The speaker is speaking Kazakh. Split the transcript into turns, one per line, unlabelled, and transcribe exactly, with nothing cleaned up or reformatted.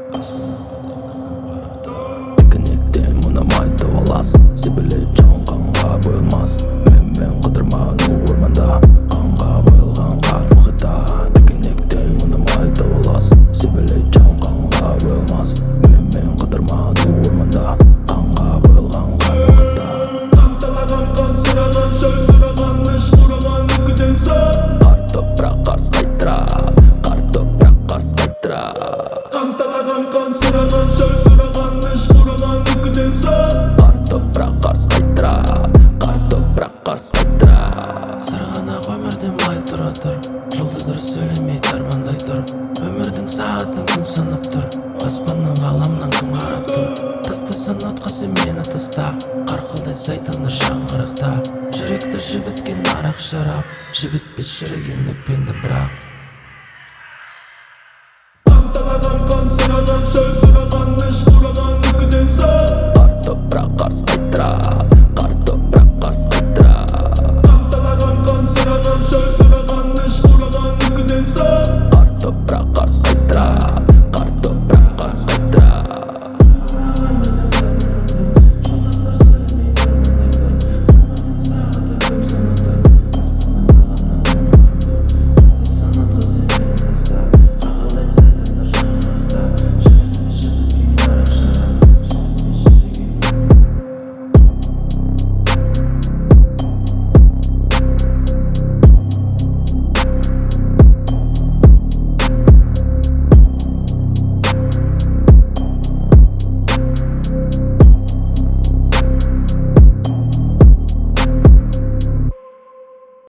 Тікінектен мұнамай табалас, себеле жауын қанға бойылмас. Мен-мен қыдырман орманда, қанға бойылған қар мұхитта. Тікінектен мұнамай табалас, себеле жауын қанға бойылмас. Мен-мен қыдырман орманда, қанға бойылған қар мұхитта.
Қанталаған қан сұраған, шөй сұраған, іш құраған үкіден сап.
Қар топырақ қарс қайтырады, қар топырақ қарс қайтырады.
Қанталаған қан сұраған, шөй сұраған, іш құраған үкіден сап.
Қар топырақ қарс қайтырады, қар топырақ қарс қайтырады.
Сырғанақ өмірден бай тұра тұр, жұлдыздар сөйлемей тармандай тұр. Өмірдің сағатын кім санап тұр, аспанның ғаламнан кім қарап тұр. Тастасын отқасы мені таста, қарқылдай сайтандар жаңғырықта. Жүректі жібіткен арақ шарап, жібітпес шіріген өкпеңді бірақ.
Қанталаған қан сұраған, шөй